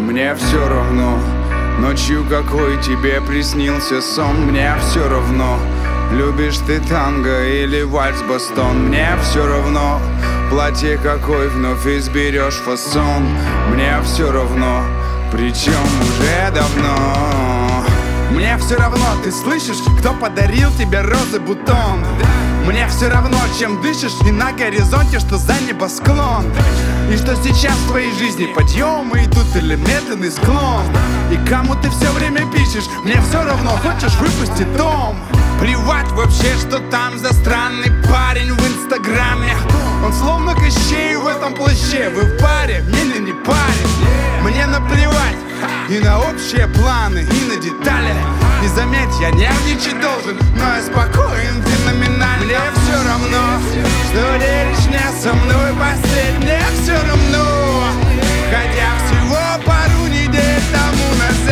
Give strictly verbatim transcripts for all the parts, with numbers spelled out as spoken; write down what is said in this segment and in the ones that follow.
мне все равно. Ночью какой тебе приснился сон, мне все равно. Любишь ты танго или вальс-бастон, мне все равно. Платье какой вновь изберешь фасон, мне все равно, причем уже давно. Мне все равно, ты слышишь, кто подарил тебе розы бутон. Мне все равно, чем дышишь, и на горизонте, что за небосклон. И что сейчас в твоей жизни подъемы идут или медленный склон. И кому ты все время пишешь, мне все равно, хочешь выпусти том. Плевать вообще, что там за странный парень в инстаграме. Он словно Кощей в этом плаще. Вы в паре, или не парень. Мне наплевать и на общие планы, и на детали. И заметь, я нервничать должен, но я спокоен феноменально. Мне все равно, что делишь не со мной постель. Мне все равно, хотя всего пару недель тому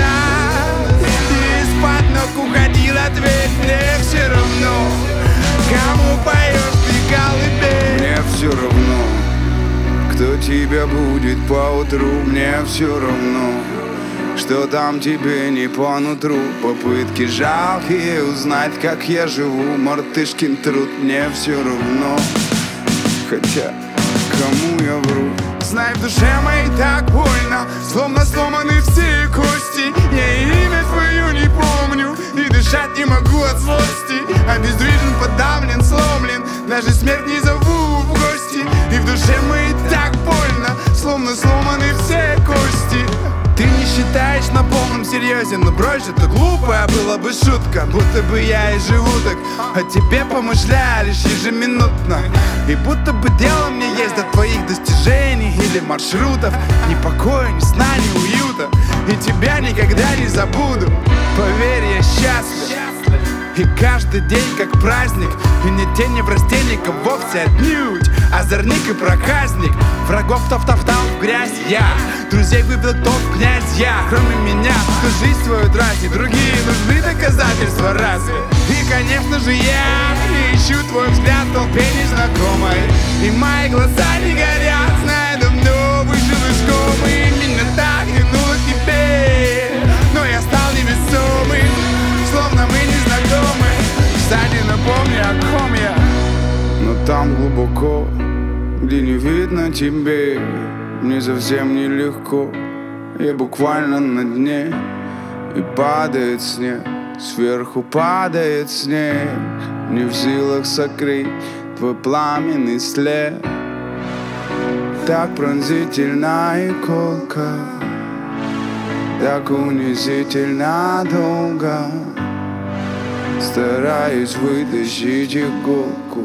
назад ты из-под ног уходил ответ. Мне все равно, кому поешь ты колыбель. Мне все равно, кто тебя будет поутру. Мне все равно, что там тебе не по нутру. Попытки жалкие узнать, как я живу. Мартышкин труд, мне все равно, хотя кому я вру. Знай, в душе моей так больно, словно сломаны все кости. Я имя твое не помню и дышать не могу от злости. Обездвижен, подавлен, сломлен, даже смерть не зову в гости. И в душе моей так больно, словно сломаны все кости. Ты не считаешь на полном серьезе, но брось, это глупая была бы шутка. Будто бы я и живу так, о тебе помышляю лишь ежеминутно. И будто бы дело мне есть до твоих достижений или маршрутов. Ни покоя, ни сна, ни уюта, и тебя никогда не забуду. Поверь, я счастлив, и каждый день как праздник. И не тени в растенника вовсе отнюдь. Озорник и проказник, врагов топтал в грязь я, друзей выбил топ князь я. Кроме меня, кто жизнь свою тратит, другие нужны доказательства разве? И конечно же я ищу твой взгляд в толпе незнакомой. И мои глаза не горят, знаю, давно вышел из комы. Именно так тянуло к тебе, но я стал невесомым, словно мы не знакомы. Кстати, напомни, о ком я. Но там глубоко, где не видно тебе, мне совсем нелегко. Я буквально на дне, и падает снег, сверху падает снег. Не в силах сокрыть твой пламенный след. Так пронзительна и колка, так унизительно долго. Стараюсь вытащить иголку,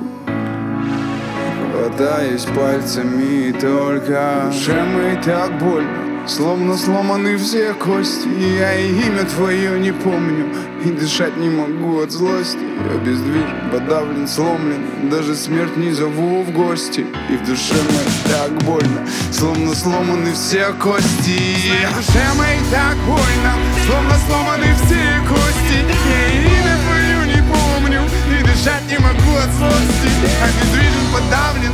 хватаясь пальцами и только. В душе моей так больно, словно сломаны все кости. И я и имя твое не помню, и дышать не могу от злости. Я обездвижен, подавлен, сломлен, даже смерть не зову в гости. И в душе моей так больно, словно сломаны все кости. В душе моей так больно, словно сломаны все кости. Я и имя твое не помню, и дышать не могу от злости. Обездвижен, подавлен,